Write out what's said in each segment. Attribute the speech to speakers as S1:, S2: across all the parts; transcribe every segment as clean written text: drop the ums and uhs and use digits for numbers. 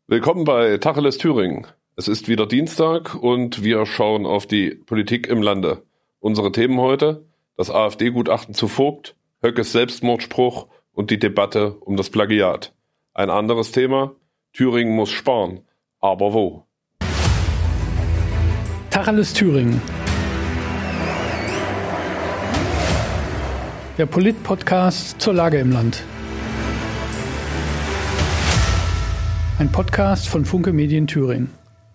S1: Willkommen bei Tacheles Thüringen. Es ist wieder Dienstag und wir schauen auf die Politik im Lande. Unsere Themen heute: das AfD-Gutachten zu Vogt, Höckes Selbstmordspruch und die Debatte um das Plagiat. Ein anderes Thema: Thüringen muss sparen. Aber wo?
S2: Tacheles Thüringen. Der Polit-Podcast zur Lage im Land. Ein Podcast von Funke Medien Thüringen.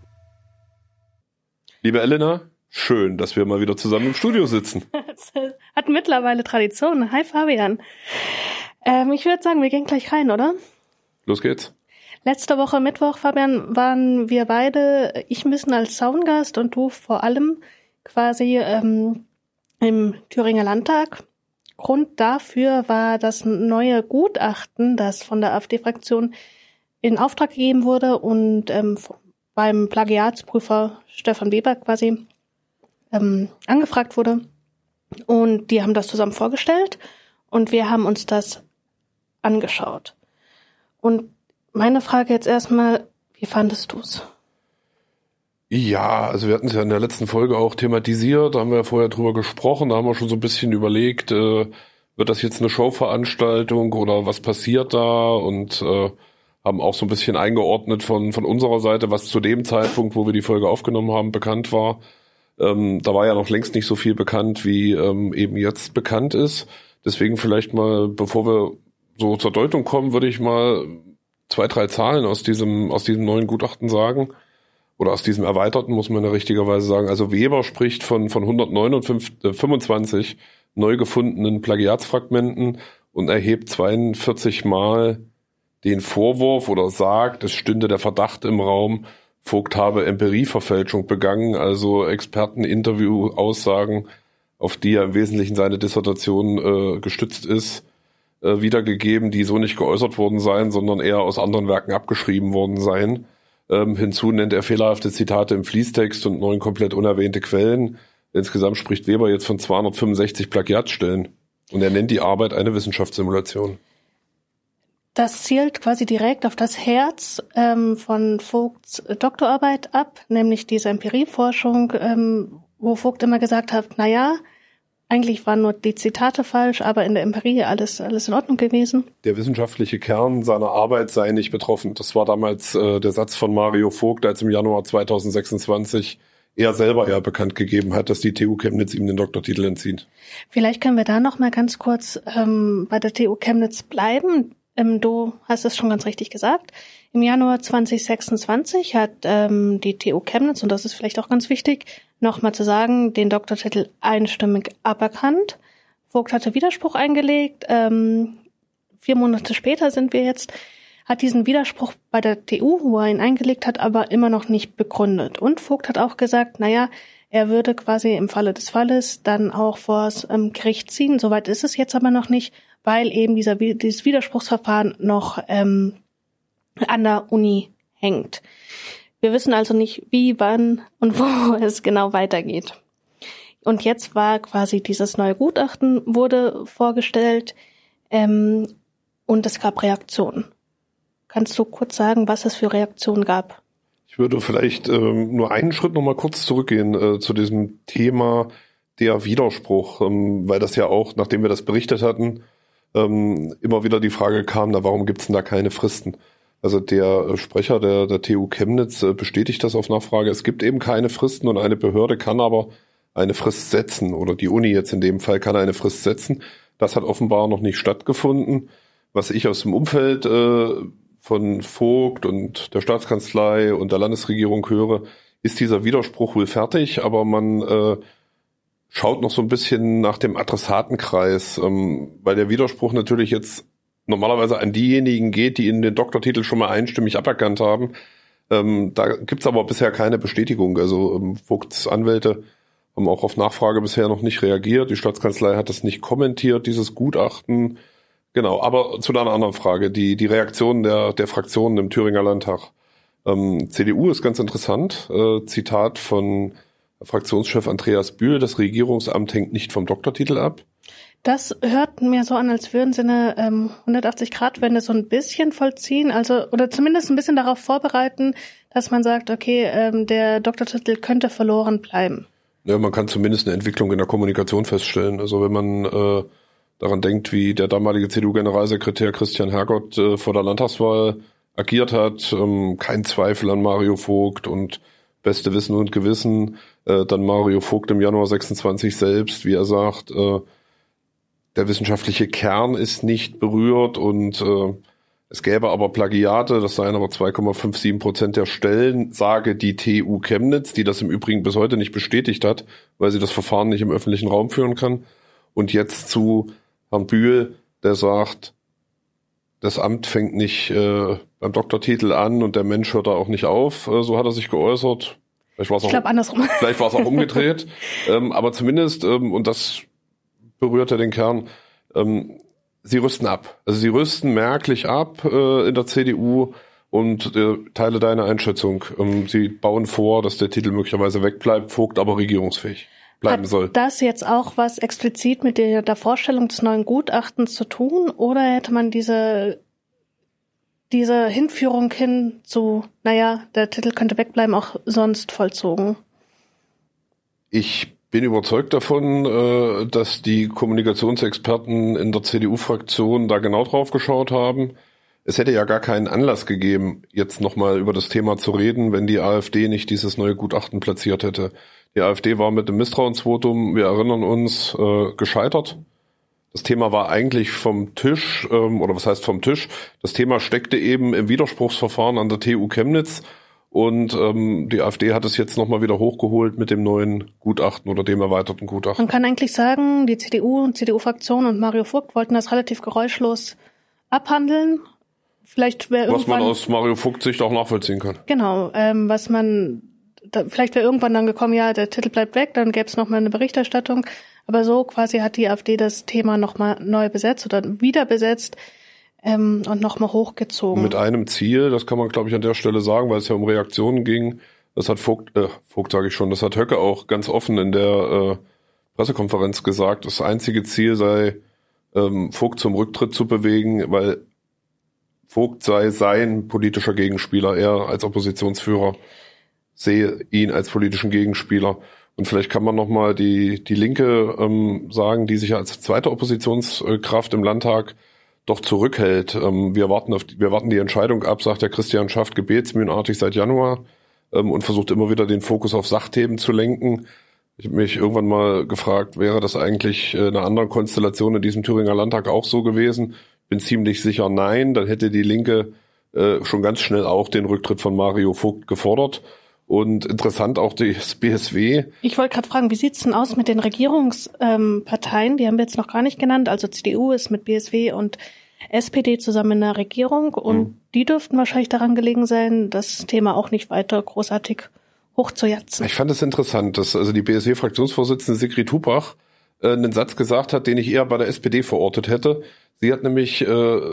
S1: Liebe Elena, schön, dass wir mal wieder zusammen im Studio sitzen.
S3: Das hat mittlerweile Tradition. Hi Fabian. Ich würde sagen, wir gehen gleich rein, oder?
S1: Los geht's.
S3: Letzte Woche Mittwoch, Fabian, waren wir beide, ich ein bisschen als Zaungast und du vor allem quasi im Thüringer Landtag. Grund dafür war das neue Gutachten, das von der AfD-Fraktion in Auftrag gegeben wurde und beim Plagiatsprüfer Stefan Weber quasi angefragt wurde. Und die haben das zusammen vorgestellt und wir haben uns das angeschaut. Und meine Frage jetzt erstmal, wie fandest du es?
S1: Ja, also wir hatten es ja in der letzten Folge auch thematisiert, da haben wir ja vorher drüber gesprochen, da haben wir schon so ein bisschen überlegt, wird das jetzt eine Showveranstaltung oder was passiert da, und haben auch so ein bisschen eingeordnet von unserer Seite, was zu dem Zeitpunkt, wo wir die Folge aufgenommen haben, bekannt war. Da war ja noch längst nicht so viel bekannt, wie eben jetzt bekannt ist. Deswegen vielleicht mal, bevor wir so zur Deutung kommen, würde ich mal 2, 3 Zahlen aus diesem neuen Gutachten sagen. Oder aus diesem erweiterten, muss man ja richtigerweise sagen. Also Weber spricht von 125 neu gefundenen Plagiatsfragmenten und erhebt 42 Mal den Vorwurf oder sagt, es stünde der Verdacht im Raum, Vogt habe Empirieverfälschung begangen, also Experteninterview-Aussagen, auf die er im Wesentlichen seine Dissertation gestützt ist, wiedergegeben, die so nicht geäußert worden seien, sondern eher aus anderen Werken abgeschrieben worden seien. Hinzu nennt er fehlerhafte Zitate im Fließtext und 9 komplett unerwähnte Quellen. Insgesamt spricht Weber jetzt von 265 Plagiatstellen. Und er nennt die Arbeit eine Wissenschaftssimulation.
S3: Das zielt quasi direkt auf das Herz von Vogts Doktorarbeit ab, nämlich diese Empirieforschung, wo Vogt immer gesagt hat, naja, eigentlich waren nur die Zitate falsch, aber in der Empirie alles in Ordnung gewesen.
S1: Der wissenschaftliche Kern seiner Arbeit sei nicht betroffen. Das war damals der Satz von Mario Vogt, als im Januar 2026 er selber ja bekannt gegeben hat, dass die TU Chemnitz ihm den Doktortitel entzieht.
S3: Vielleicht können wir da noch mal ganz kurz bei der TU Chemnitz bleiben. Du hast es schon ganz richtig gesagt. Im Januar 2026 hat die TU Chemnitz, und das ist vielleicht auch ganz wichtig, nochmal zu sagen, den Doktortitel einstimmig aberkannt. Vogt hatte Widerspruch eingelegt. 4 Monate später hat diesen Widerspruch bei der TU, wo er ihn eingelegt hat, aber immer noch nicht begründet. Und Vogt hat auch gesagt, naja, er würde quasi im Falle des Falles dann auch vors Gericht ziehen. Soweit ist es jetzt aber noch nicht, weil eben dieses Widerspruchsverfahren noch an der Uni hängt. Wir wissen also nicht, wie, wann und wo es genau weitergeht. Und jetzt war quasi dieses neue Gutachten wurde vorgestellt und es gab Reaktionen. Kannst du kurz sagen, was es für Reaktionen gab?
S1: Ich würde vielleicht nur einen Schritt noch mal kurz zurückgehen zu diesem Thema der Widerspruch, weil das ja auch, nachdem wir das berichtet hatten, immer wieder die Frage kam, na, warum gibt's denn da keine Fristen? Also der Sprecher der TU Chemnitz bestätigt das auf Nachfrage. Es gibt eben keine Fristen und eine Behörde kann aber eine Frist setzen, oder die Uni jetzt in dem Fall kann eine Frist setzen. Das hat offenbar noch nicht stattgefunden. Was ich aus dem Umfeld von Vogt und der Staatskanzlei und der Landesregierung höre, ist dieser Widerspruch wohl fertig, aber man schaut noch so ein bisschen nach dem Adressatenkreis, weil der Widerspruch natürlich jetzt normalerweise an diejenigen geht, die ihnen den Doktortitel schon mal einstimmig aberkannt haben. Da gibt's aber bisher keine Bestätigung. Also Vogts Anwälte haben auch auf Nachfrage bisher noch nicht reagiert. Die Staatskanzlei hat das nicht kommentiert, dieses Gutachten. Genau, aber zu einer anderen Frage, die Reaktion der Fraktionen im Thüringer Landtag. CDU ist ganz interessant. Zitat von Fraktionschef Andreas Bühl: Das Regierungsamt hängt nicht vom Doktortitel ab.
S3: Das hört mir so an, als würden sie eine 180-Grad-Wende so ein bisschen vollziehen, also oder zumindest ein bisschen darauf vorbereiten, dass man sagt, okay, der Doktortitel könnte verloren bleiben.
S1: Ja, man kann zumindest eine Entwicklung in der Kommunikation feststellen. Also wenn man daran denkt, wie der damalige CDU-Generalsekretär Christian Hergott vor der Landtagswahl agiert hat, kein Zweifel an Mario Vogt und beste Wissen und Gewissen, dann Mario Vogt im Januar 26 selbst, wie er sagt, der wissenschaftliche Kern ist nicht berührt und es gäbe aber Plagiate, das seien aber 2,57% der Stellen, sage die TU Chemnitz, die das im Übrigen bis heute nicht bestätigt hat, weil sie das Verfahren nicht im öffentlichen Raum führen kann. Und jetzt zu Herrn Bühl, der sagt, das Amt fängt nicht beim Doktortitel an und der Mensch hört da auch nicht auf, so hat er sich geäußert. Ich glaube andersrum. Vielleicht war es auch umgedreht, aber zumindest, und das berührt ja den Kern, sie rüsten ab. Also sie rüsten merklich ab in der CDU und teile deine Einschätzung. Sie bauen vor, dass der Titel möglicherweise wegbleibt, Vogt aber regierungsfähig bleiben soll.
S3: Hat das jetzt auch was explizit mit der Vorstellung des neuen Gutachtens zu tun oder hätte man diese Hinführung hin zu, der Titel könnte wegbleiben, auch sonst vollzogen?
S1: Ich bin überzeugt davon, dass die Kommunikationsexperten in der CDU-Fraktion da genau drauf geschaut haben. Es hätte ja gar keinen Anlass gegeben, jetzt nochmal über das Thema zu reden, wenn die AfD nicht dieses neue Gutachten platziert hätte. Die AfD war mit dem Misstrauensvotum, wir erinnern uns, gescheitert. Das Thema war eigentlich vom Tisch, oder was heißt vom Tisch? Das Thema steckte eben im Widerspruchsverfahren an der TU Chemnitz. Und die AfD hat es jetzt nochmal wieder hochgeholt mit dem neuen Gutachten oder dem erweiterten Gutachten.
S3: Man kann eigentlich sagen, die CDU-Fraktion und Mario Vogt wollten das relativ geräuschlos abhandeln. Vielleicht wäre
S1: was man aus Mario Vogt Sicht auch nachvollziehen kann.
S3: Genau, vielleicht wäre irgendwann dann gekommen, ja, der Titel bleibt weg, dann gäbe es nochmal eine Berichterstattung. Aber so quasi hat die AfD das Thema nochmal neu besetzt oder wieder besetzt. Und nochmal hochgezogen.
S1: Mit einem Ziel, das kann man, glaube ich, an der Stelle sagen, weil es ja um Reaktionen ging. Das hat Vogt sage ich schon, das hat Höcke auch ganz offen in der Pressekonferenz gesagt. Das einzige Ziel sei, Vogt zum Rücktritt zu bewegen, weil Vogt sei sein politischer Gegenspieler. Er als Oppositionsführer sehe ihn als politischen Gegenspieler. Und vielleicht kann man nochmal die Linke sagen, die sich ja als zweite Oppositionskraft im Landtag doch zurückhält. Wir warten die Entscheidung ab, sagt der Christian Schaft gebetsmühlenartig seit Januar und versucht immer wieder den Fokus auf Sachthemen zu lenken. Ich habe mich irgendwann mal gefragt, wäre das eigentlich in einer anderen Konstellation in diesem Thüringer Landtag auch so gewesen? Bin ziemlich sicher nein. Dann hätte die Linke schon ganz schnell auch den Rücktritt von Mario Vogt gefordert. Und interessant auch das BSW.
S3: Ich wollte gerade fragen, wie sieht's denn aus mit den Regierungsparteien? Die haben wir jetzt noch gar nicht genannt. Also CDU ist mit BSW und SPD zusammen in der Regierung. Und die dürften wahrscheinlich daran gelegen sein, das Thema auch nicht weiter großartig hochzujatzen.
S1: Ich fand es interessant, dass also die BSW-Fraktionsvorsitzende Sigrid Hupach einen Satz gesagt hat, den ich eher bei der SPD verortet hätte. Sie hat nämlich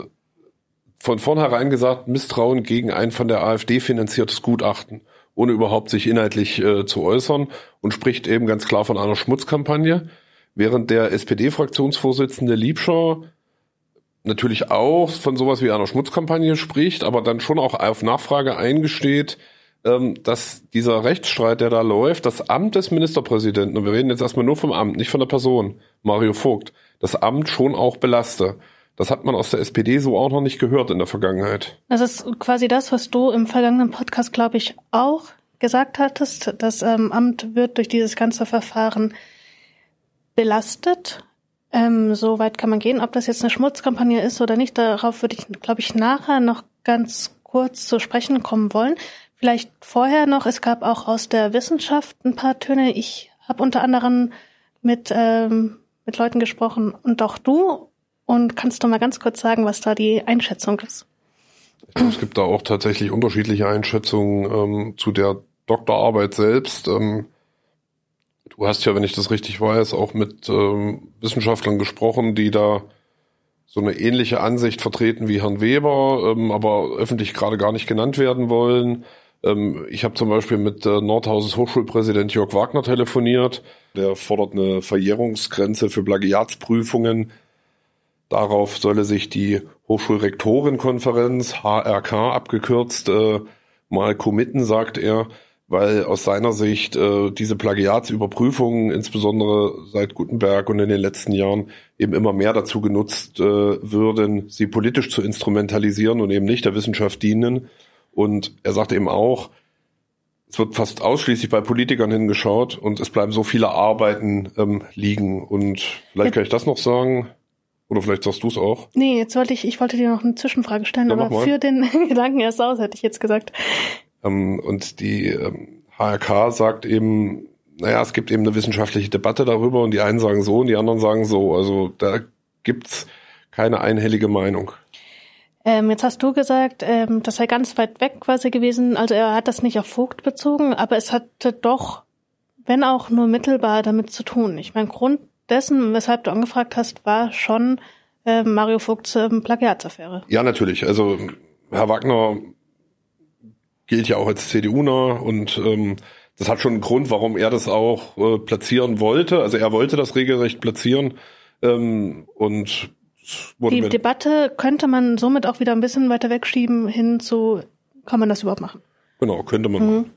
S1: von vornherein gesagt, Misstrauen gegen ein von der AfD finanziertes Gutachten, ohne überhaupt sich inhaltlich zu äußern und spricht eben ganz klar von einer Schmutzkampagne, während der SPD-Fraktionsvorsitzende Liebscher natürlich auch von sowas wie einer Schmutzkampagne spricht, aber dann schon auch auf Nachfrage eingesteht, dass dieser Rechtsstreit, der da läuft, das Amt des Ministerpräsidenten, und wir reden jetzt erstmal nur vom Amt, nicht von der Person, Mario Vogt, das Amt schon auch belaste. Das hat man aus der SPD so auch noch nicht gehört in der Vergangenheit.
S3: Das ist quasi das, was du im vergangenen Podcast, glaube ich, auch gesagt hattest. Das Amt wird durch dieses ganze Verfahren belastet. So weit kann man gehen. Ob das jetzt eine Schmutzkampagne ist oder nicht, darauf würde ich, glaube ich, nachher noch ganz kurz zu sprechen kommen wollen. Vielleicht vorher noch, es gab auch aus der Wissenschaft ein paar Töne. Ich habe unter anderem mit Leuten gesprochen und auch du. Und kannst du mal ganz kurz sagen, was da die Einschätzung ist?
S1: Ich glaube, es gibt da auch tatsächlich unterschiedliche Einschätzungen zu der Doktorarbeit selbst. Du hast ja, wenn ich das richtig weiß, auch mit Wissenschaftlern gesprochen, die da so eine ähnliche Ansicht vertreten wie Herrn Weber, aber öffentlich gerade gar nicht genannt werden wollen. Ich habe zum Beispiel mit Nordhauses Hochschulpräsident Jörg Wagner telefoniert. Der fordert eine Verjährungsgrenze für Plagiatsprüfungen. Darauf solle sich die Hochschulrektorenkonferenz, HRK abgekürzt, mal committen, sagt er, weil aus seiner Sicht diese Plagiatsüberprüfungen, insbesondere seit Gutenberg und in den letzten Jahren, eben immer mehr dazu genutzt würden, sie politisch zu instrumentalisieren und eben nicht der Wissenschaft dienen. Und er sagt eben auch, es wird fast ausschließlich bei Politikern hingeschaut und es bleiben so viele Arbeiten liegen. Und vielleicht kann ich das noch sagen. Oder vielleicht sagst du es auch.
S3: Nee, ich wollte dir noch eine Zwischenfrage stellen,
S1: ja,
S3: aber für den Gedanken erst aus, hätte ich jetzt gesagt.
S1: Und die HRK sagt eben, naja, es gibt eben eine wissenschaftliche Debatte darüber und die einen sagen so und die anderen sagen so. Also da gibt's keine einhellige Meinung.
S3: Jetzt hast du gesagt, das sei ganz weit weg quasi gewesen. Also er hat das nicht auf Vogt bezogen, aber es hatte doch, wenn auch nur mittelbar, damit zu tun. Ich meine, Grund dessen, weshalb du angefragt hast, war schon Mario Vogts Plagiatsaffäre.
S1: Ja, natürlich. Also Herr Wagner gilt ja auch als CDU-nah und das hat schon einen Grund, warum er das auch platzieren wollte. Also er wollte das regelrecht platzieren und
S3: die Debatte könnte man somit auch wieder ein bisschen weiter wegschieben hin zu, kann man das überhaupt machen?
S1: Genau, könnte man machen.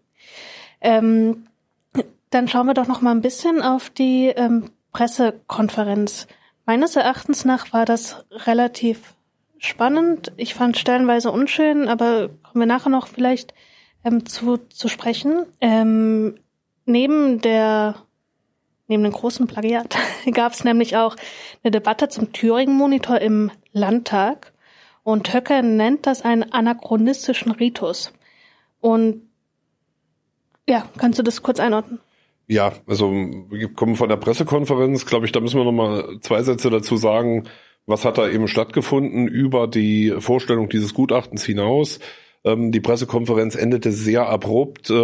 S3: Okay. Dann schauen wir doch noch mal ein bisschen auf die Pressekonferenz. Meines Erachtens nach war das relativ spannend. Ich fand stellenweise unschön, aber kommen wir nachher noch vielleicht zu sprechen. Neben dem großen Plagiat gab es nämlich auch eine Debatte zum Thüringen-Monitor im Landtag und Höcke nennt das einen anachronistischen Ritus. Und ja, kannst du das kurz einordnen?
S1: Ja, also wir kommen von der Pressekonferenz, glaube ich, da müssen wir noch mal 2 Sätze dazu sagen, was hat da eben stattgefunden über die Vorstellung dieses Gutachtens hinaus. Die Pressekonferenz endete sehr abrupt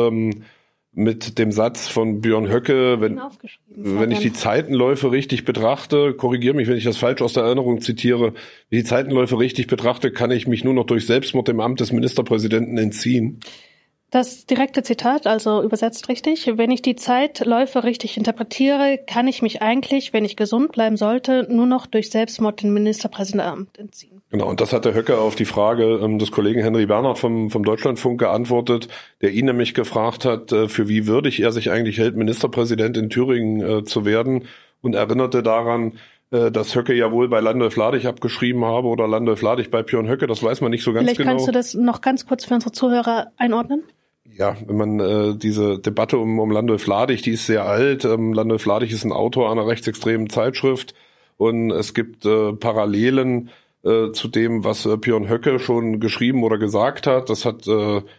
S1: mit dem Satz von Björn Höcke, wenn ich die Zeitenläufe richtig betrachte, korrigiere mich, wenn ich das falsch aus der Erinnerung zitiere, wenn ich die Zeitenläufe richtig betrachte, kann ich mich nur noch durch Selbstmord dem Amt des Ministerpräsidenten entziehen.
S3: Das direkte Zitat, also übersetzt richtig, wenn ich die Zeitläufe richtig interpretiere, kann ich mich eigentlich, wenn ich gesund bleiben sollte, nur noch durch Selbstmord dem Ministerpräsidentenamt entziehen.
S1: Genau, und das hat der Höcke auf die Frage des Kollegen Henry Bernhard vom Deutschlandfunk geantwortet, der ihn nämlich gefragt hat, für wie würdig er sich eigentlich hält, Ministerpräsident in Thüringen zu werden, und erinnerte daran, dass Höcke ja wohl bei Landolf Ladig abgeschrieben habe oder Landolf Ladig bei Björn Höcke, das weiß man nicht so ganz
S3: Vielleicht
S1: genau.
S3: Vielleicht kannst du das noch ganz kurz für unsere Zuhörer einordnen?
S1: Ja, wenn man diese Debatte um Landolf Ladig, die ist sehr alt. Landolf Ladig ist ein Autor einer rechtsextremen Zeitschrift und es gibt Parallelen zu dem, was Björn Höcke schon geschrieben oder gesagt hat. Das hat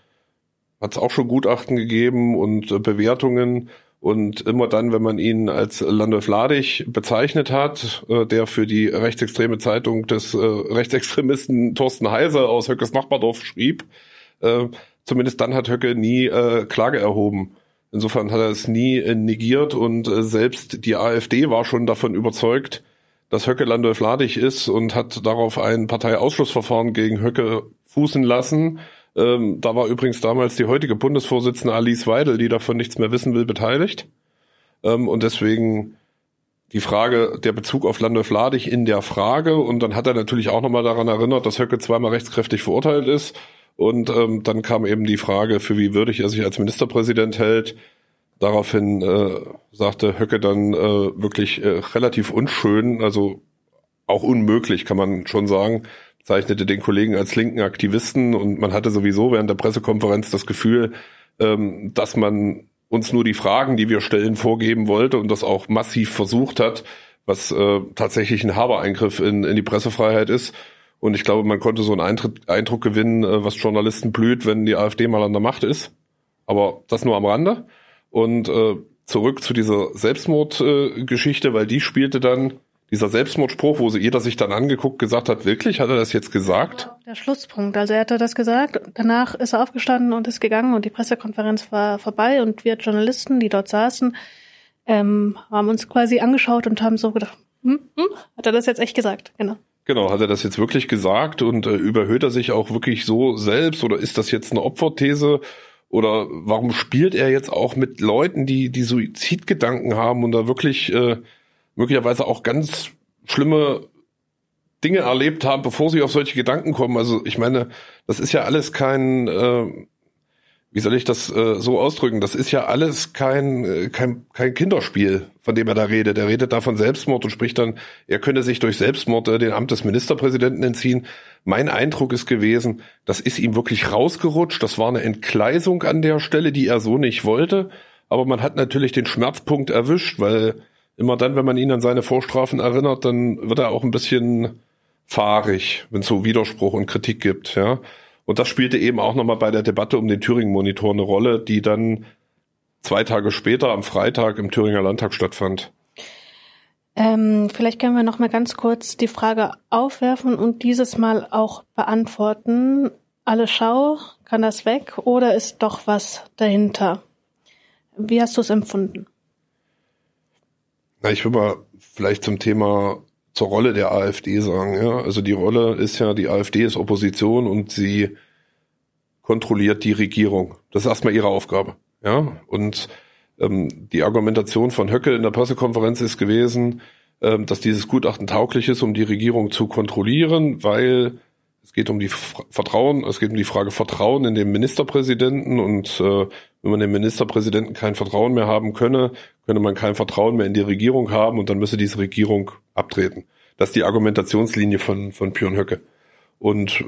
S1: es auch schon Gutachten gegeben und Bewertungen. Und immer dann, wenn man ihn als Landolf Ladig bezeichnet hat, der für die rechtsextreme Zeitung des Rechtsextremisten Thorsten Heise aus Höckes Nachbardorf schrieb, zumindest dann hat Höcke nie Klage erhoben. Insofern hat er es nie negiert und selbst die AfD war schon davon überzeugt, dass Höcke Landolf Ladig ist und hat darauf ein Parteiausschlussverfahren gegen Höcke fußen lassen. Da war übrigens damals die heutige Bundesvorsitzende Alice Weidel, die davon nichts mehr wissen will, beteiligt. Und deswegen die Frage, der Bezug auf Landolf Ladig in der Frage. Und dann hat er natürlich auch nochmal daran erinnert, dass Höcke zweimal rechtskräftig verurteilt ist. Und dann kam eben die Frage, für wie würdig er sich als Ministerpräsident hält. Daraufhin sagte Höcke dann wirklich relativ unschön, also auch unmöglich, kann man schon sagen, zeichnete den Kollegen als linken Aktivisten und man hatte sowieso während der Pressekonferenz das Gefühl, dass man uns nur die Fragen, die wir stellen, vorgeben wollte und das auch massiv versucht hat, was tatsächlich ein herber Eingriff in die Pressefreiheit ist. Und ich glaube, man konnte so einen Eindruck gewinnen, was Journalisten blüht, wenn die AfD mal an der Macht ist. Aber das nur am Rande. Und zurück zu dieser Selbstmordgeschichte, weil die spielte dann, dieser Selbstmordspruch, wo jeder sich dann angeguckt gesagt hat, wirklich, hat er das jetzt gesagt?
S3: Der Schlusspunkt, also er hatte das gesagt, danach ist er aufgestanden und ist gegangen und die Pressekonferenz war vorbei und wir Journalisten, die dort saßen, haben uns quasi angeschaut und haben so gedacht, hat er das jetzt echt gesagt? Genau.
S1: Genau, hat er das jetzt wirklich gesagt und überhöht er sich auch wirklich so selbst oder ist das jetzt eine Opferthese oder warum spielt er jetzt auch mit Leuten, die Suizidgedanken haben und da wirklich möglicherweise auch ganz schlimme Dinge erlebt haben, bevor sie auf solche Gedanken kommen? Also ich meine, das ist ja alles kein, wie soll ich das so ausdrücken? Das ist ja alles kein Kinderspiel, von dem er da redet. Er redet da von Selbstmord und spricht dann, er könne sich durch Selbstmord den Amt des Ministerpräsidenten entziehen. Mein Eindruck ist gewesen, das ist ihm wirklich rausgerutscht. Das war eine Entgleisung an der Stelle, die er so nicht wollte. Aber man hat natürlich den Schmerzpunkt erwischt, weil immer dann, wenn man ihn an seine Vorstrafen erinnert, dann wird er auch ein bisschen fahrig, wenn es so Widerspruch und Kritik gibt, ja. Und das spielte eben auch nochmal bei der Debatte um den Thüringen-Monitor eine Rolle, die dann 2 Tage später am Freitag im Thüringer Landtag stattfand.
S3: Vielleicht können wir noch mal ganz kurz die Frage aufwerfen und dieses Mal auch beantworten. Alle Schau, kann das weg oder ist doch was dahinter? Wie hast du es empfunden?
S1: Na, ich will mal vielleicht zum Thema zur Rolle der AfD sagen, ja. Also die Rolle ist ja, die AfD ist Opposition und sie kontrolliert die Regierung. Das ist erstmal ihre Aufgabe, ja. Und die Argumentation von Höcke in der Pressekonferenz ist gewesen, dass dieses Gutachten tauglich ist, um die Regierung zu kontrollieren, weil es geht um die Frage Vertrauen in den Ministerpräsidenten und wenn man dem Ministerpräsidenten kein Vertrauen mehr haben könne man kein Vertrauen mehr in die Regierung haben und dann müsse diese Regierung abtreten. Das ist die Argumentationslinie von Björn Höcke. Und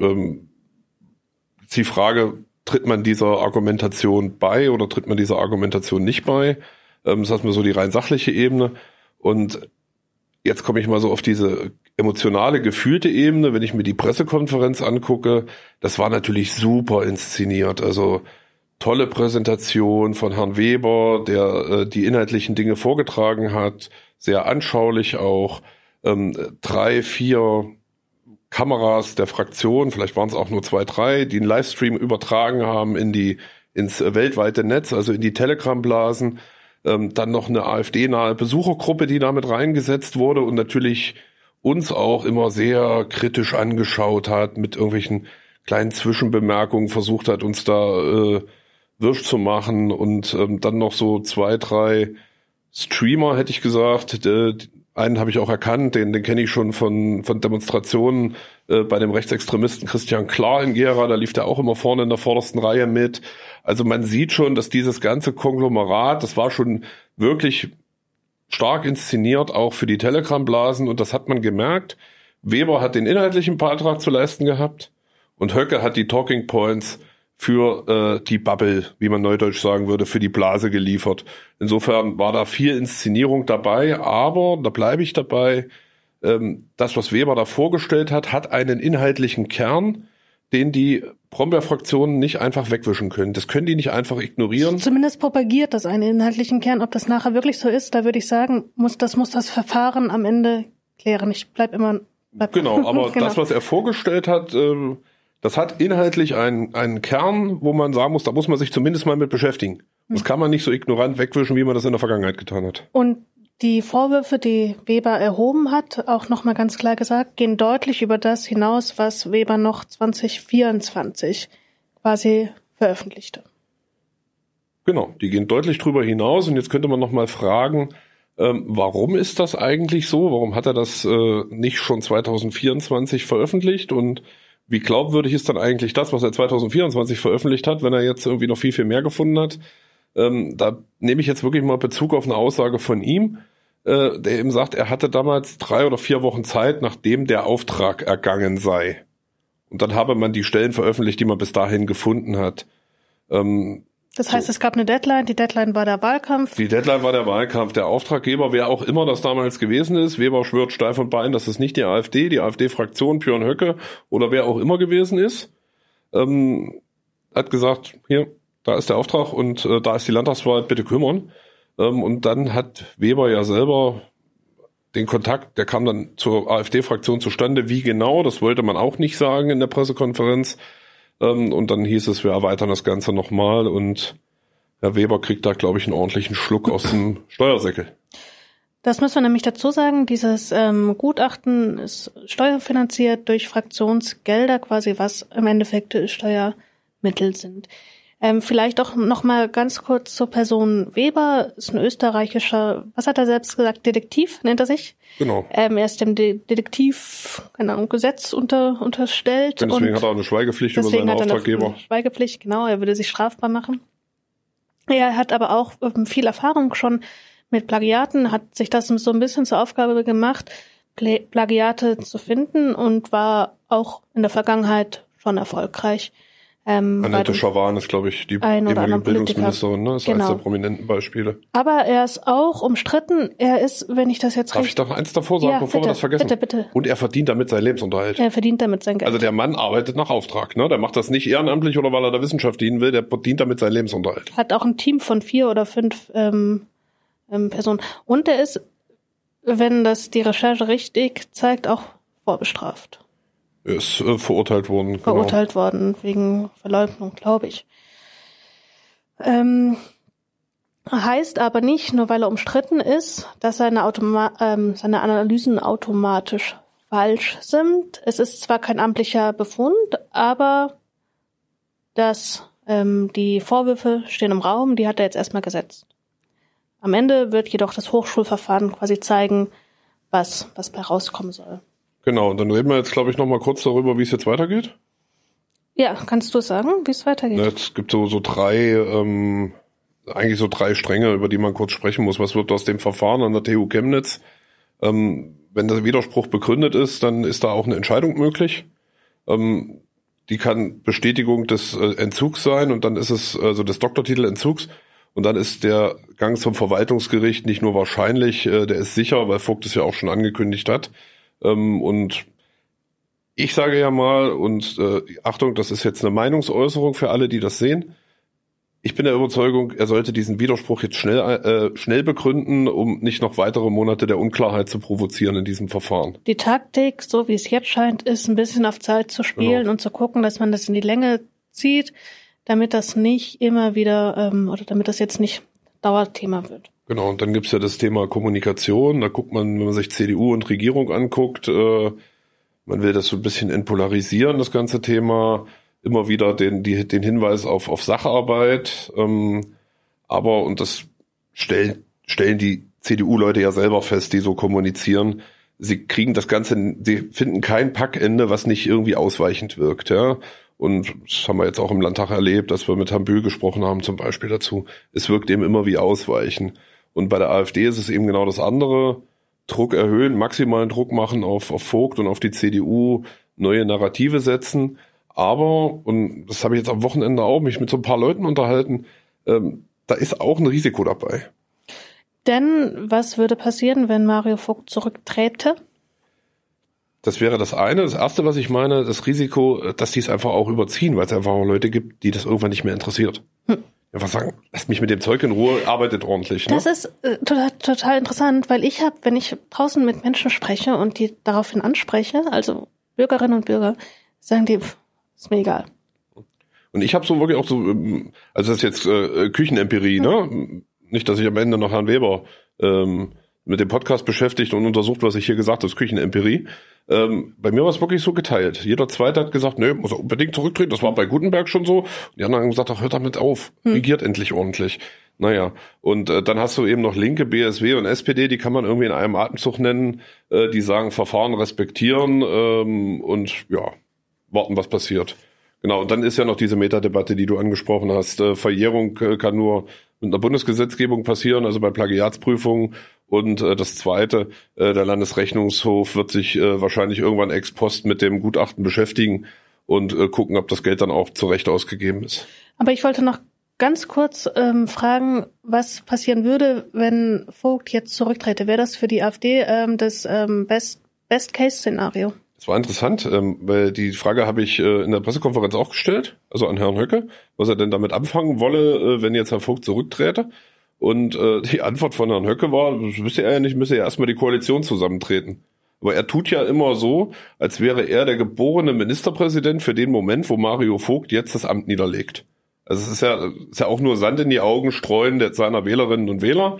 S1: die Frage, tritt man dieser Argumentation bei oder tritt man dieser Argumentation nicht bei? Das ist erstmal so die rein sachliche Ebene. Und jetzt komme ich mal so auf diese emotionale, gefühlte Ebene. Wenn ich mir die Pressekonferenz angucke, das war natürlich super inszeniert. Also tolle Präsentation von Herrn Weber, der die inhaltlichen Dinge vorgetragen hat, sehr anschaulich auch. 3, 4 Kameras der Fraktion, vielleicht waren es auch nur 2, 3, die einen Livestream übertragen haben ins weltweite Netz, also in die Telegram-Blasen. Dann noch eine AfD-nahe Besuchergruppe, die damit reingesetzt wurde und natürlich uns auch immer sehr kritisch angeschaut hat, mit irgendwelchen kleinen Zwischenbemerkungen versucht hat, uns da wirsch zu machen und dann noch so 2, 3 Streamer, hätte ich gesagt. Einen habe ich auch erkannt, den kenne ich schon von Demonstrationen bei dem Rechtsextremisten Christian Klar in Gera, da lief der auch immer vorne in der vordersten Reihe mit. Also man sieht schon, dass dieses ganze Konglomerat, das war schon wirklich stark inszeniert, auch für die Telegram-Blasen und das hat man gemerkt. Weber hat den inhaltlichen Beitrag zu leisten gehabt und Höcke hat die Talking Points für die Bubble, wie man neudeutsch sagen würde, für die Blase geliefert. Insofern war da viel Inszenierung dabei, aber, da bleibe ich dabei, das, was Weber da vorgestellt hat einen inhaltlichen Kern, den die Brombeer-Fraktionen nicht einfach wegwischen können. Das können die nicht einfach ignorieren.
S3: Zumindest propagiert das einen inhaltlichen Kern. Ob das nachher wirklich so ist, da würde ich sagen, muss das Verfahren am Ende klären. Ich bleib immer...
S1: Genau, aber genau. Das, was er vorgestellt hat... Das hat inhaltlich einen Kern, wo man sagen muss, da muss man sich zumindest mal mit beschäftigen. Das kann man nicht so ignorant wegwischen, wie man das in der Vergangenheit getan hat.
S3: Und die Vorwürfe, die Weber erhoben hat, auch nochmal ganz klar gesagt, gehen deutlich über das hinaus, was Weber noch 2024 quasi veröffentlichte.
S1: Genau, die gehen deutlich drüber hinaus. Und jetzt könnte man nochmal fragen, warum ist das eigentlich so? Warum hat er das nicht schon 2024 veröffentlicht? Und wie glaubwürdig ist dann eigentlich das, was er 2024 veröffentlicht hat, wenn er jetzt irgendwie noch viel, viel mehr gefunden hat? Da nehme ich jetzt wirklich mal Bezug auf eine Aussage von ihm, der eben sagt, er hatte damals 3 oder 4 Wochen Zeit, nachdem der Auftrag ergangen sei. Und dann habe man die Stellen veröffentlicht, die man bis dahin gefunden hat.
S3: Das heißt, es gab eine Deadline, die Deadline war der Wahlkampf.
S1: Die Deadline war der Wahlkampf. Der Auftraggeber, wer auch immer das damals gewesen ist, Weber schwört steif und bein, dass es nicht die AfD-Fraktion, Björn Höcke oder wer auch immer gewesen ist, hat gesagt, hier, da ist der Auftrag und da ist die Landtagswahl, bitte kümmern. Und dann hat Weber ja selber den Kontakt, der kam dann zur AfD-Fraktion zustande. Wie genau, das wollte man auch nicht sagen in der Pressekonferenz. Und dann hieß es, wir erweitern das Ganze nochmal und Herr Weber kriegt da, glaube ich, einen ordentlichen Schluck aus dem Steuersäckel.
S3: Das müssen wir nämlich dazu sagen, dieses Gutachten ist steuerfinanziert durch Fraktionsgelder quasi, was im Endeffekt Steuermittel sind. Vielleicht auch noch mal ganz kurz zur Person Weber, ist ein österreichischer, was hat er selbst gesagt, Detektiv nennt er sich?
S1: Genau.
S3: Er ist dem Detektiv, keine Ahnung, Gesetz unterstellt.
S1: Und deswegen hat er auch eine Schweigepflicht über seinen Auftraggeber.
S3: Eine Schweigepflicht, genau, er würde sich strafbar machen. Er hat aber auch viel Erfahrung schon mit Plagiaten, hat sich das so ein bisschen zur Aufgabe gemacht, Plagiate zu finden und war auch in der Vergangenheit schon erfolgreich.
S1: Annette Schavan ist, glaube ich, die ehemalige Bildungsministerin, ne? Das ist eines der prominenten Beispiele.
S3: Aber er ist auch umstritten. Er ist, wenn ich das jetzt
S1: Darf ich doch eins davor sagen, bevor wir das vergessen?
S3: Bitte.
S1: Und er verdient damit seinen Lebensunterhalt.
S3: Er verdient damit sein Geld.
S1: Also der Mann arbeitet nach Auftrag, ne? Der macht das nicht ehrenamtlich oder weil er der Wissenschaft dienen will, der verdient damit seinen Lebensunterhalt.
S3: Hat auch ein Team von 4 oder 5 Personen. Und er ist, wenn das die Recherche richtig zeigt, auch vorbestraft.
S1: Er ist verurteilt worden.
S3: Verurteilt worden wegen Verleugnung, glaube ich. Heißt aber nicht, nur weil er umstritten ist, dass seine Analysen automatisch falsch sind. Es ist zwar kein amtlicher Befund, aber die Vorwürfe stehen im Raum, die hat er jetzt erstmal gesetzt. Am Ende wird jedoch das Hochschulverfahren quasi zeigen, was bei rauskommen soll.
S1: Genau, und dann reden wir jetzt, glaube ich, noch mal kurz darüber, wie es jetzt weitergeht.
S3: Ja, kannst du sagen, wie es weitergeht?
S1: Ja, es gibt so drei Stränge, über die man kurz sprechen muss. Was wird aus dem Verfahren an der TU Chemnitz? Wenn der Widerspruch begründet ist, dann ist da auch eine Entscheidung möglich. Die kann Bestätigung des Entzugs sein und dann ist es also des Doktortitelentzugs. Und dann ist der Gang zum Verwaltungsgericht nicht nur wahrscheinlich, der ist sicher, weil Vogt es ja auch schon angekündigt hat. Und ich sage ja mal, und Achtung, das ist jetzt eine Meinungsäußerung für alle, die das sehen. Ich bin der Überzeugung, er sollte diesen Widerspruch jetzt schnell begründen, um nicht noch weitere Monate der Unklarheit zu provozieren in diesem Verfahren.
S3: Die Taktik, so wie es jetzt scheint, ist ein bisschen auf Zeit zu spielen und zu gucken, dass man das in die Länge zieht, damit das nicht immer wieder oder damit das jetzt nicht Dauerthema wird.
S1: Genau, und dann gibt's ja das Thema Kommunikation. Da guckt man, wenn man sich CDU und Regierung anguckt, man will das so ein bisschen entpolarisieren, das ganze Thema. Immer wieder den Hinweis auf Sacharbeit. Aber, und das stellen die CDU-Leute ja selber fest, die so kommunizieren, sie kriegen das Ganze, sie finden kein Packende, was nicht irgendwie ausweichend wirkt, ja. Und das haben wir jetzt auch im Landtag erlebt, dass wir mit Herrn Bühl gesprochen haben zum Beispiel dazu. Es wirkt eben immer wie Ausweichen. Und bei der AfD ist es eben genau das andere. Druck erhöhen, maximalen Druck machen auf Vogt und auf die CDU, neue Narrative setzen. Aber, und das habe ich jetzt am Wochenende auch, mich mit so ein paar Leuten unterhalten, da ist auch ein Risiko dabei.
S3: Denn was würde passieren, wenn Mario Vogt zurückträte?
S1: Das wäre das eine. Das erste, was ich meine, das Risiko, dass die es einfach auch überziehen, weil es einfach auch Leute gibt, die das irgendwann nicht mehr interessiert. Einfach sagen, lasst mich mit dem Zeug in Ruhe, arbeitet ordentlich. Ne?
S3: Das ist total interessant, weil wenn ich draußen mit Menschen spreche und die daraufhin anspreche, also Bürgerinnen und Bürger, sagen die, ist mir egal.
S1: Und ich habe so wirklich auch so, also das ist jetzt Küchenempirie, ne? Nicht, dass ich am Ende noch Herrn Weber mit dem Podcast beschäftigt und untersucht, was ich hier gesagt habe, Küchenempirie. Bei mir war es wirklich so geteilt. Jeder Zweite hat gesagt, nö, muss er unbedingt zurücktreten. Das war bei Gutenberg schon so. Und die anderen haben gesagt, ach, hört damit auf. Regiert endlich ordentlich. Naja, und dann hast du eben noch Linke, BSW und SPD, die kann man irgendwie in einem Atemzug nennen. Die sagen, Verfahren respektieren und ja, warten, was passiert. Genau, und dann ist ja noch diese Metadebatte, die du angesprochen hast. Verjährung kann nur mit einer Bundesgesetzgebung passieren, also bei Plagiatsprüfungen. Und das Zweite, der Landesrechnungshof wird sich wahrscheinlich irgendwann ex post mit dem Gutachten beschäftigen und gucken, ob das Geld dann auch zu Recht ausgegeben ist.
S3: Aber ich wollte noch ganz kurz fragen, was passieren würde, wenn Vogt jetzt zurücktrete. Wäre das für die AfD das Best-Case-Szenario?
S1: Das war interessant, weil die Frage habe ich in der Pressekonferenz auch gestellt, also an Herrn Höcke, was er denn damit anfangen wolle, wenn jetzt Herr Vogt zurückträte. Und die Antwort von Herrn Höcke war, das wüsste er ja nicht, müsse ja erstmal die Koalition zusammentreten. Aber er tut ja immer so, als wäre er der geborene Ministerpräsident für den Moment, wo Mario Vogt jetzt das Amt niederlegt. Also es ist ja auch nur Sand in die Augen streuen seiner Wählerinnen und Wähler.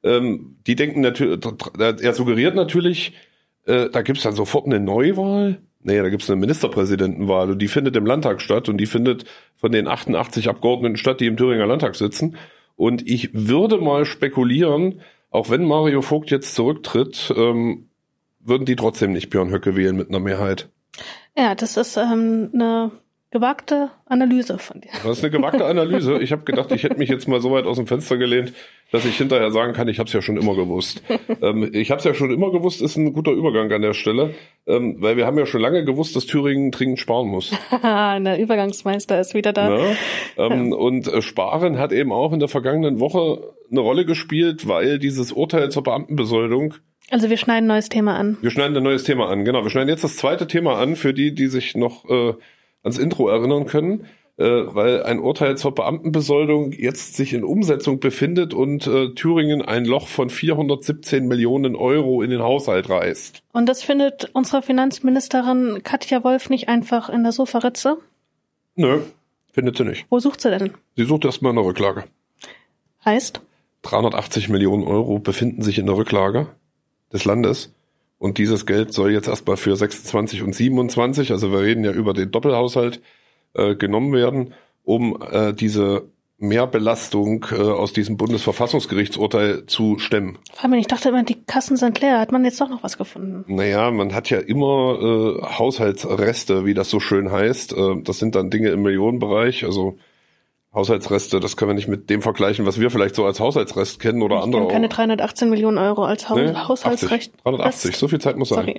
S1: Die denken natürlich, er suggeriert natürlich, da gibt's dann sofort eine Neuwahl. Nee, da gibt's eine Ministerpräsidentenwahl und die findet im Landtag statt und die findet von den 88 Abgeordneten statt, die im Thüringer Landtag sitzen. Und ich würde mal spekulieren, auch wenn Mario Vogt jetzt zurücktritt, würden die trotzdem nicht Björn Höcke wählen mit einer Mehrheit.
S3: Ja, das ist eine gewagte Analyse von dir.
S1: Das ist eine gewagte Analyse. Ich habe gedacht, ich hätte mich jetzt mal so weit aus dem Fenster gelehnt, dass ich hinterher sagen kann, ich habe es ja schon immer gewusst. Ich habe es ja schon immer gewusst, ist ein guter Übergang an der Stelle, weil wir haben ja schon lange gewusst, dass Thüringen dringend sparen muss.
S3: Der Übergangsmeister ist wieder da.
S1: Ja, und Sparen hat eben auch in der vergangenen Woche eine Rolle gespielt, weil dieses Urteil zur Beamtenbesoldung.
S3: Also wir schneiden ein neues Thema an.
S1: Wir schneiden ein neues Thema an, genau. Wir schneiden jetzt das zweite Thema an, für die sich noch ans Intro erinnern können, weil ein Urteil zur Beamtenbesoldung jetzt sich in Umsetzung befindet und Thüringen ein Loch von 417 Millionen Euro in den Haushalt reißt.
S3: Und das findet unsere Finanzministerin Katja Wolf nicht einfach in der Sofaritze?
S1: Nö, findet sie nicht.
S3: Wo sucht sie denn?
S1: Sie sucht erstmal eine Rücklage.
S3: Heißt?
S1: 380 Millionen Euro befinden sich in der Rücklage des Landes. Und dieses Geld soll jetzt erstmal für 26 und 27, also wir reden ja über den Doppelhaushalt, genommen werden, um diese Mehrbelastung aus diesem Bundesverfassungsgerichtsurteil zu stemmen.
S3: Fabian, ich dachte immer, die Kassen sind leer. Hat man jetzt doch noch was gefunden?
S1: Naja, man hat ja immer Haushaltsreste, wie das so schön heißt. Das sind dann Dinge im Millionenbereich, also Haushaltsreste, das können wir nicht mit dem vergleichen, was wir vielleicht so als Haushaltsrest kennen oder andere auch.
S3: Keine 318 Millionen Euro als Haushaltsrecht.
S1: 380, so viel Zeit muss sein.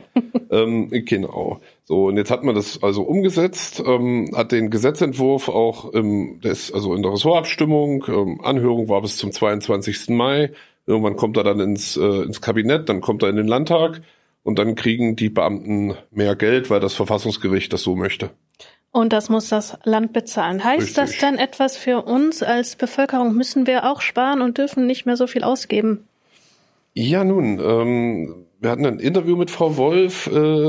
S1: Genau. So, und jetzt hat man das also umgesetzt, hat den Gesetzentwurf auch in der Ressortabstimmung, Anhörung war bis zum 22. Mai, irgendwann kommt er dann ins Kabinett, dann kommt er in den Landtag und dann kriegen die Beamten mehr Geld, weil das Verfassungsgericht das so möchte.
S3: Und das muss das Land bezahlen. Heißt
S1: Richtig.
S3: das dann etwas für uns als Bevölkerung? Müssen wir auch sparen und dürfen nicht mehr so viel ausgeben?
S1: Ja, nun, wir hatten ein Interview mit Frau Wolf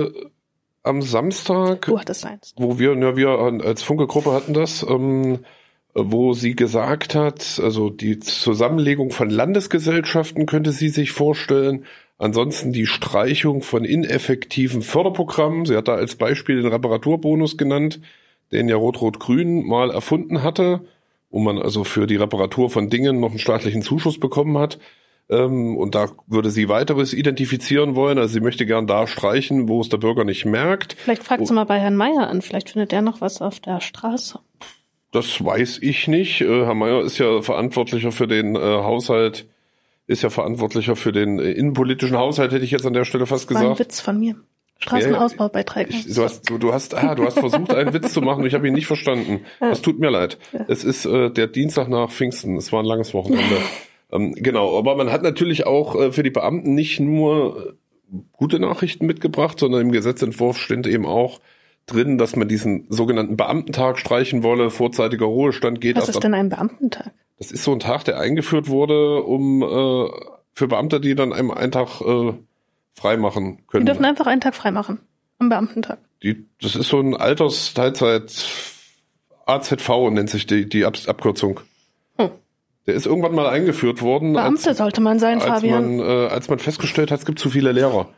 S1: am Samstag.
S3: Du hattest eins.
S1: Wo wir als Funke-Gruppe hatten das, wo sie gesagt hat, also die Zusammenlegung von Landesgesellschaften könnte sie sich vorstellen. Ansonsten die Streichung von ineffektiven Förderprogrammen. Sie hat da als Beispiel den Reparaturbonus genannt, den ja Rot-Rot-Grün mal erfunden hatte, wo man also für die Reparatur von Dingen noch einen staatlichen Zuschuss bekommen hat. Und da würde sie weiteres identifizieren wollen. Also sie möchte gern da streichen, wo es der Bürger nicht merkt.
S3: Vielleicht fragt sie mal bei Herrn Meier an. Vielleicht findet er noch was auf der Straße.
S1: Das weiß ich nicht. Herr Meier ist ja verantwortlicher für den Haushalt. Ist ja verantwortlicher für den innenpolitischen Haushalt, hätte ich jetzt an der Stelle fast gesagt.
S3: War ein Witz von mir. Straßenausbaubeiträge.
S1: Du hast versucht, einen Witz zu machen und ich habe ihn nicht verstanden. Das tut mir leid. Ja. Es ist der Dienstag nach Pfingsten. Es war ein langes Wochenende. Genau, aber man hat natürlich auch für die Beamten nicht nur gute Nachrichten mitgebracht, sondern im Gesetzentwurf steht eben auch drin, dass man diesen sogenannten Beamtentag streichen wolle. Vorzeitiger Ruhestand geht.
S3: Was ist denn ein Beamtentag?
S1: Das ist so ein Tag, der eingeführt wurde, um für Beamte, die dann einen Tag frei machen können.
S3: Die dürfen einfach einen Tag frei machen. Am Beamtentag.
S1: Das ist so ein Altersteilzeit AZV nennt sich die Abkürzung. Der ist irgendwann mal eingeführt worden.
S3: Beamte sollte man sein, Fabian.
S1: Als man festgestellt hat, es gibt zu viele Lehrer.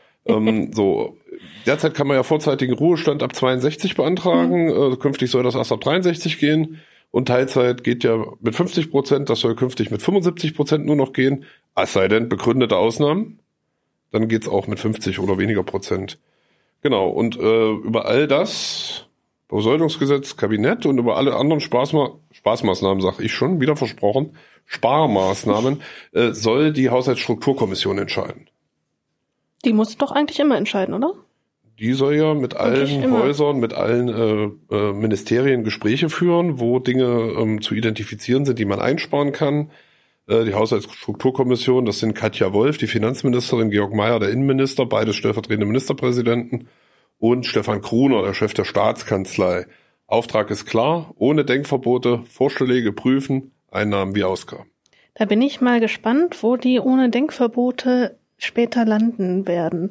S1: Derzeit kann man ja vorzeitigen Ruhestand ab 62 beantragen. Künftig soll das erst ab 63 gehen. Und Teilzeit geht ja mit 50%, das soll künftig mit 75% nur noch gehen. Es sei denn, begründete Ausnahmen. Dann geht's auch mit 50 oder weniger Prozent. Genau, und über all das, Besoldungsgesetz, Kabinett und über alle anderen Spaßmaßnahmen, sag ich schon, wieder versprochen, Sparmaßnahmen, soll die Haushaltsstrukturkommission entscheiden.
S3: Die muss doch eigentlich immer entscheiden, oder?
S1: Die soll ja mit allen Häusern, mit allen Ministerien Gespräche führen, wo Dinge zu identifizieren sind, die man einsparen kann. Die Haushaltsstrukturkommission, das sind Katja Wolf, die Finanzministerin, Georg Meier, der Innenminister, beides stellvertretende Ministerpräsidenten, und Stefan Kruner, der Chef der Staatskanzlei. Auftrag ist klar, ohne Denkverbote, Vorschläge prüfen, Einnahmen wie Ausgaben.
S3: Da bin ich mal gespannt, wo die ohne Denkverbote später landen werden.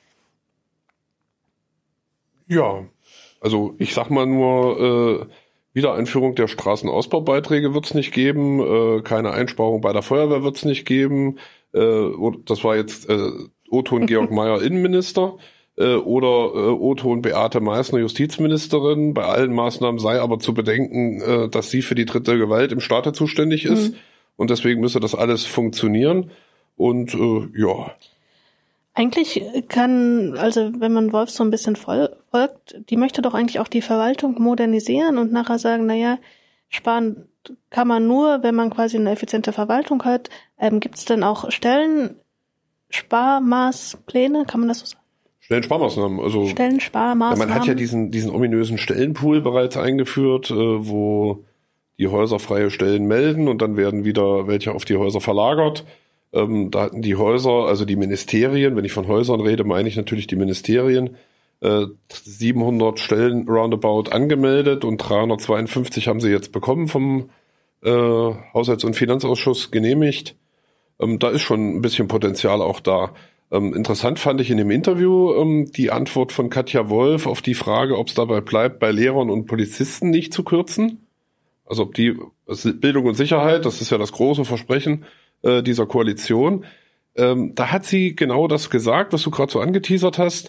S1: Ja, also ich sag mal nur, Wiedereinführung der Straßenausbaubeiträge wird es nicht geben, keine Einsparung bei der Feuerwehr wird es nicht geben, das war jetzt O-Ton Georg Mayer, Innenminister, oder O-Ton Beate Meißner, Justizministerin. Bei allen Maßnahmen sei aber zu bedenken, dass sie für die dritte Gewalt im Staate zuständig ist. Und deswegen müsse das alles funktionieren. Und ja.
S3: Eigentlich wenn man Wolf so ein bisschen folgt, die möchte doch eigentlich auch die Verwaltung modernisieren und nachher sagen, naja, sparen kann man nur, wenn man quasi eine effiziente Verwaltung hat. Gibt es denn auch Stellensparmaßpläne? Kann man das so sagen?
S1: Stellensparmaßnahmen. Also
S3: Stellensparmaßnahmen.
S1: Ja, man hat ja diesen ominösen Stellenpool bereits eingeführt, wo die Häuser freie Stellen melden und dann werden wieder welche auf die Häuser verlagert. Da hatten die Häuser, also die Ministerien, wenn ich von Häusern rede, meine ich natürlich die Ministerien, 700 Stellen roundabout angemeldet und 352 haben sie jetzt bekommen vom Haushalts- und Finanzausschuss genehmigt. Da ist schon ein bisschen Potenzial auch da. Interessant fand ich in dem Interview die Antwort von Katja Wolf auf die Frage, ob es dabei bleibt, bei Lehrern und Polizisten nicht zu kürzen. Also ob die Bildung und Sicherheit, das ist ja das große Versprechen dieser Koalition. Da hat sie genau das gesagt, was du gerade so angeteasert hast.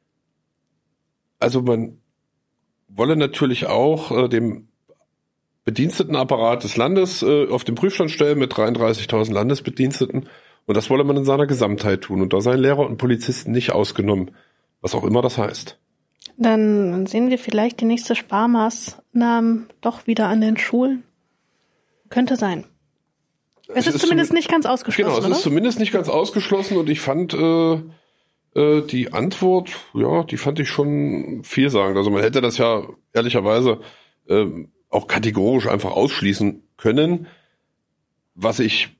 S1: Also man wolle natürlich auch dem Bedienstetenapparat des Landes auf den Prüfstand stellen mit 33.000 Landesbediensteten. Und das wolle man in seiner Gesamtheit tun. Und da seien Lehrer und Polizisten nicht ausgenommen. Was auch immer das heißt.
S3: Dann sehen wir vielleicht die nächste Sparmaßnahmen doch wieder an den Schulen. Könnte sein. Es ist zumindest nicht ganz ausgeschlossen,
S1: Genau, es ist zumindest nicht ganz ausgeschlossen. Und ich fand die Antwort, ja, die fand ich schon vielsagend. Also man hätte das ja ehrlicherweise auch kategorisch einfach ausschließen können, was ich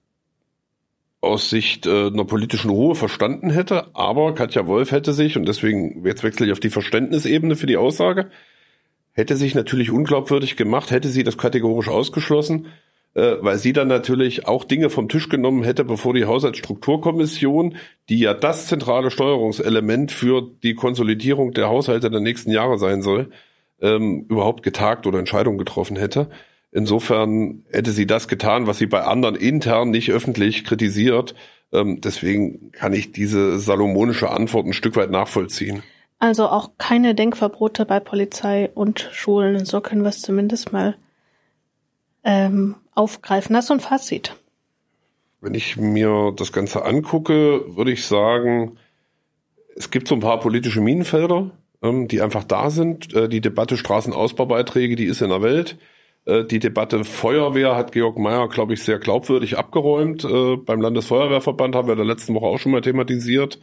S1: aus Sicht einer politischen Ruhe verstanden hätte, aber Katja Wolf hätte sich, und deswegen jetzt wechsle ich auf die Verständnisebene für die Aussage, hätte sich natürlich unglaubwürdig gemacht, hätte sie das kategorisch ausgeschlossen, weil sie dann natürlich auch Dinge vom Tisch genommen hätte, bevor die Haushaltsstrukturkommission, die ja das zentrale Steuerungselement für die Konsolidierung der Haushalte der nächsten Jahre sein soll, überhaupt getagt oder Entscheidungen getroffen hätte. Insofern hätte sie das getan, was sie bei anderen intern nicht öffentlich kritisiert. Deswegen kann ich diese salomonische Antwort ein Stück weit nachvollziehen.
S3: Also auch keine Denkverbote bei Polizei und Schulen. So können wir es zumindest mal aufgreifen. Hast du ein Fazit?
S1: Wenn ich mir das Ganze angucke, würde ich sagen, es gibt so ein paar politische Minenfelder, die einfach da sind. Die Debatte Straßenausbaubeiträge, die ist in der Welt. Die Debatte Feuerwehr hat Georg Mayer, glaube ich, sehr glaubwürdig abgeräumt. Beim Landesfeuerwehrverband haben wir in der letzten Woche auch schon mal thematisiert.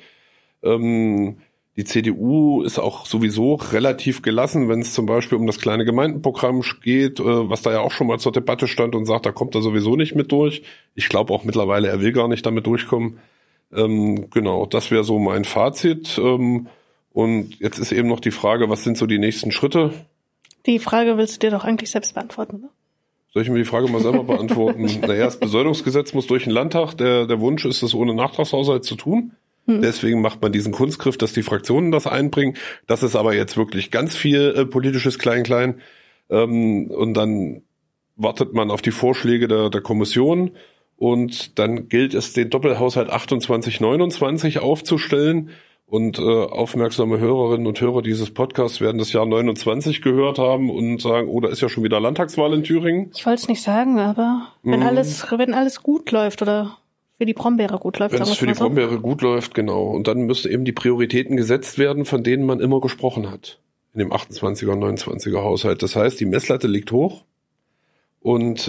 S1: Die CDU ist auch sowieso relativ gelassen, wenn es zum Beispiel um das kleine Gemeindenprogramm geht, was da ja auch schon mal zur Debatte stand und sagt, da kommt er sowieso nicht mit durch. Ich glaube auch mittlerweile, er will gar nicht damit durchkommen. Genau, das wäre so mein Fazit. Und jetzt ist eben noch die Frage, was sind so die nächsten Schritte?
S3: Die Frage willst du dir doch eigentlich selbst beantworten, ne?
S1: Soll ich mir die Frage mal selber beantworten? Naja, das Besoldungsgesetz muss durch den Landtag. Der Wunsch ist es, ohne Nachtragshaushalt zu tun. Deswegen macht man diesen Kunstgriff, dass die Fraktionen das einbringen. Das ist aber jetzt wirklich ganz viel politisches Klein-Klein. Und dann wartet man auf die Vorschläge der Kommission. Und dann gilt es, den Doppelhaushalt 28/29 aufzustellen. Und aufmerksame Hörerinnen und Hörer dieses Podcasts werden das Jahr 29 gehört haben und sagen, oh, da ist ja schon wieder Landtagswahl in Thüringen.
S3: Ich wollte es nicht sagen, aber wenn alles gut läuft oder für die Brombeere gut läuft.
S1: Wenn es für die Brombeere gut läuft, genau. Und dann müssen eben die Prioritäten gesetzt werden, von denen man immer gesprochen hat. In dem 28er und 29er Haushalt. Das heißt, die Messlatte liegt hoch und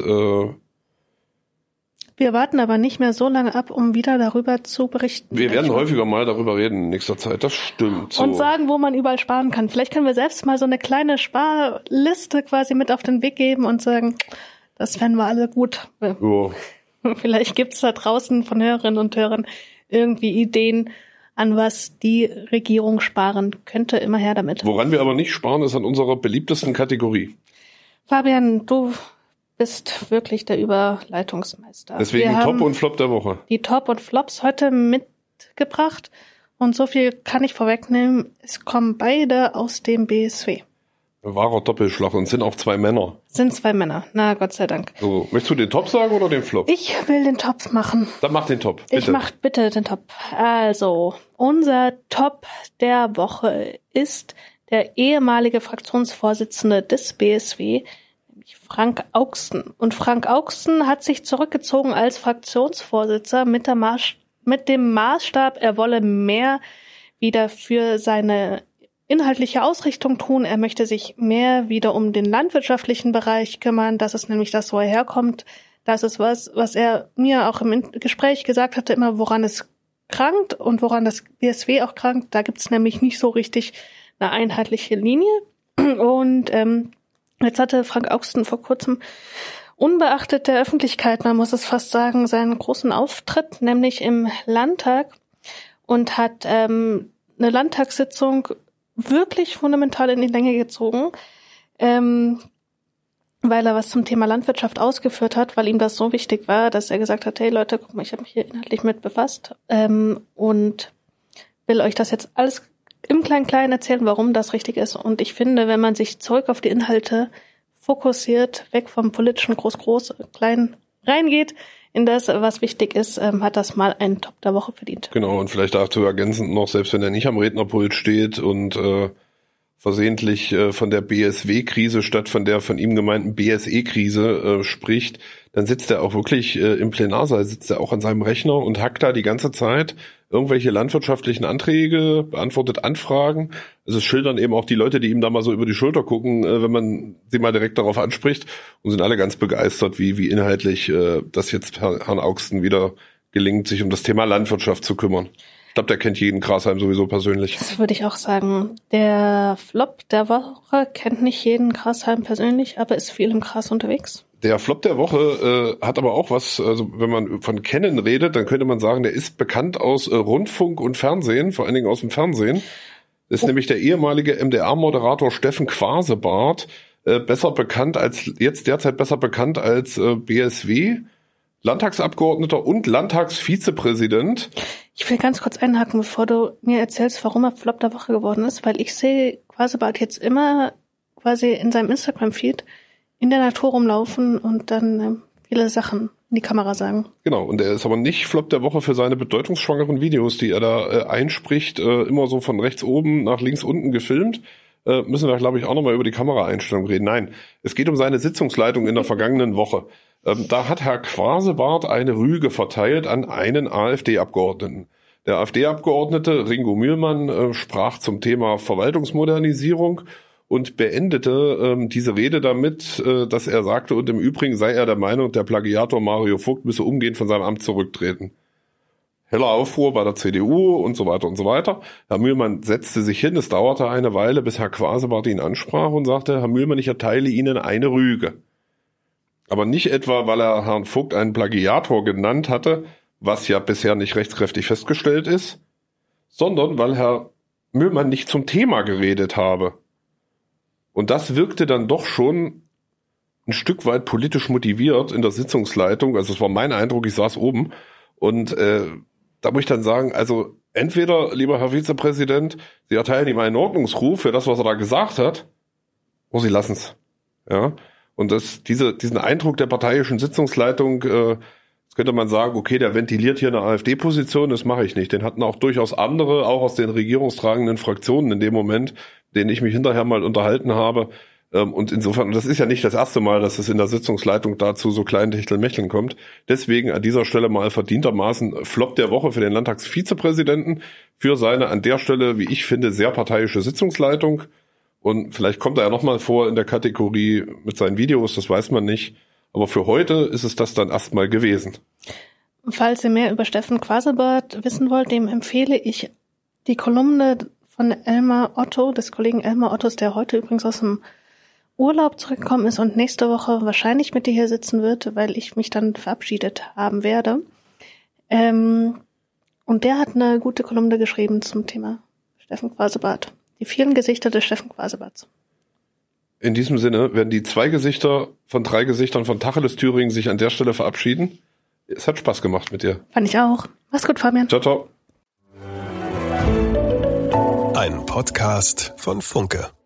S3: wir warten aber nicht mehr so lange ab, um wieder darüber zu berichten.
S1: Wir werden häufiger mal darüber reden in nächster Zeit, das stimmt. So.
S3: Und sagen, wo man überall sparen kann. Vielleicht können wir selbst mal so eine kleine Sparliste quasi mit auf den Weg geben und sagen, das fänden wir alle gut. Ja. Vielleicht gibt's da draußen von Hörerinnen und Hörern irgendwie Ideen, an was die Regierung sparen könnte. Immer her damit.
S1: Woran wir aber nicht sparen, ist an unserer beliebtesten Kategorie.
S3: Fabian, du bist wirklich der Überleitungsmeister.
S1: Deswegen Top und Flop der Woche.
S3: Die Top und Flops heute mitgebracht. Und so viel kann ich vorwegnehmen. Es kommen beide aus dem BSW.
S1: Wahrer Doppelschlag und sind auch 2 Männer.
S3: Sind 2 Männer, na Gott sei Dank.
S1: So, möchtest du den Top sagen oder den Flop?
S3: Ich will den Top machen.
S1: Dann mach den Top, bitte.
S3: Ich mach bitte den Top. Also, unser Top der Woche ist der ehemalige Fraktionsvorsitzende des BSW, nämlich Frank Augsten. Und Frank Augsten hat sich zurückgezogen als Fraktionsvorsitzender mit dem Maßstab, er wolle mehr wieder für seine inhaltliche Ausrichtung tun. Er möchte sich mehr wieder um den landwirtschaftlichen Bereich kümmern. Das ist nämlich das, wo er herkommt. Das ist was er mir auch im Gespräch gesagt hatte, immer woran es krankt und woran das BSW auch krankt. Da gibt's nämlich nicht so richtig eine einheitliche Linie. Und jetzt hatte Frank Augsten vor kurzem, unbeachtet der Öffentlichkeit, man muss es fast sagen, seinen großen Auftritt, nämlich im Landtag, und hat eine Landtagssitzung wirklich fundamental in die Länge gezogen, weil er was zum Thema Landwirtschaft ausgeführt hat, weil ihm das so wichtig war, dass er gesagt hat, hey Leute, guck mal, ich habe mich hier inhaltlich mit befasst und will euch das jetzt alles im Klein-Klein erzählen, warum das richtig ist. Und ich finde, wenn man sich zurück auf die Inhalte fokussiert, weg vom politischen Groß-Groß, Klein reingeht, in das, was wichtig ist, hat das mal einen Top der Woche verdient.
S1: Genau, und vielleicht dazu ergänzend noch, selbst wenn er nicht am Rednerpult steht und versehentlich von der BSW-Krise statt von der von ihm gemeinten BSE-Krise spricht, dann sitzt er auch wirklich im Plenarsaal, sitzt er auch an seinem Rechner und hackt da die ganze Zeit irgendwelche landwirtschaftlichen Anträge, beantwortet Anfragen. Also es schildern eben auch die Leute, die ihm da mal so über die Schulter gucken, wenn man sie mal direkt darauf anspricht, und sind alle ganz begeistert, wie inhaltlich das jetzt Herrn Augsten wieder gelingt, sich um das Thema Landwirtschaft zu kümmern. Ich glaube, der kennt jeden Grashalm sowieso persönlich.
S3: Das würde ich auch sagen. Der Flop der Woche kennt nicht jeden Grashalm persönlich, aber ist viel im Gras unterwegs.
S1: Der Flop der Woche hat aber auch was, also wenn man von kennen redet, dann könnte man sagen, der ist bekannt aus Rundfunk und Fernsehen, vor allen Dingen aus dem Fernsehen. Das ist nämlich der ehemalige MDR-Moderator Steffen Quasebart, derzeit besser bekannt als BSW, Landtagsabgeordneter und Landtagsvizepräsident.
S3: Ich will ganz kurz einhaken, bevor du mir erzählst, warum er Flop der Woche geworden ist, weil ich sehe Quasebart jetzt immer quasi in seinem Instagram-Feed in der Natur rumlaufen und dann viele Sachen in die Kamera sagen.
S1: Genau, und er ist aber nicht Flop der Woche für seine bedeutungsschwangeren Videos, die er da einspricht, immer so von rechts oben nach links unten gefilmt. Müssen wir, glaube ich, auch nochmal über die Kameraeinstellung reden. Nein, es geht um seine Sitzungsleitung in der vergangenen Woche. Da hat Herr Quasebart eine Rüge verteilt an einen AfD-Abgeordneten. Der AfD-Abgeordnete Ringo Mühlmann sprach zum Thema Verwaltungsmodernisierung und beendete diese Rede damit, dass er sagte, und im Übrigen sei er der Meinung, der Plagiator Mario Vogt müsse umgehend von seinem Amt zurücktreten. Heller Aufruhr bei der CDU und so weiter und so weiter. Herr Mühlmann setzte sich hin, es dauerte eine Weile, bis Herr Quasebart ihn ansprach und sagte, Herr Mühlmann, ich erteile Ihnen eine Rüge. Aber nicht etwa, weil er Herrn Vogt einen Plagiator genannt hatte, was ja bisher nicht rechtskräftig festgestellt ist, sondern weil Herr Mühlmann nicht zum Thema geredet habe. Und das wirkte dann doch schon ein Stück weit politisch motiviert in der Sitzungsleitung. Also es war mein Eindruck, ich saß oben. Und da muss ich dann sagen, also entweder, lieber Herr Vizepräsident, Sie erteilen ihm einen Ordnungsruf für das, was er da gesagt hat, oder Sie lassen es. Ja? Und diesen Eindruck der parteiischen Sitzungsleitung, jetzt könnte man sagen, okay, der ventiliert hier eine AfD-Position, das mache ich nicht. Den hatten auch durchaus andere, auch aus den regierungstragenden Fraktionen in dem Moment, denen ich mich hinterher mal unterhalten habe. Und insofern, das ist ja nicht das erste Mal, dass es in der Sitzungsleitung dazu so kleinen Techtelmecheln kommt. Deswegen an dieser Stelle mal verdientermaßen Flop der Woche für den Landtagsvizepräsidenten, für seine an der Stelle, wie ich finde, sehr parteiische Sitzungsleitung. Und vielleicht kommt er ja nochmal vor in der Kategorie mit seinen Videos, das weiß man nicht. Aber für heute ist es das dann erstmal gewesen.
S3: Falls ihr mehr über Steffen Quasebart wissen wollt, dem empfehle ich die Kolumne von Elmar Otto, des Kollegen Elmar Ottos, der heute übrigens aus dem Urlaub zurückgekommen ist und nächste Woche wahrscheinlich mit dir hier sitzen wird, weil ich mich dann verabschiedet haben werde. Und der hat eine gute Kolumne geschrieben zum Thema Steffen Quasebart. Die vielen Gesichter des Steffen Quasebarts.
S1: In diesem Sinne werden die 2 Gesichter von 3 Gesichtern von Tacheles Thüringen sich an der Stelle verabschieden. Es hat Spaß gemacht mit dir.
S3: Fand ich auch. Mach's gut, Fabian.
S1: Ciao, ciao.
S4: Ein Podcast von Funke.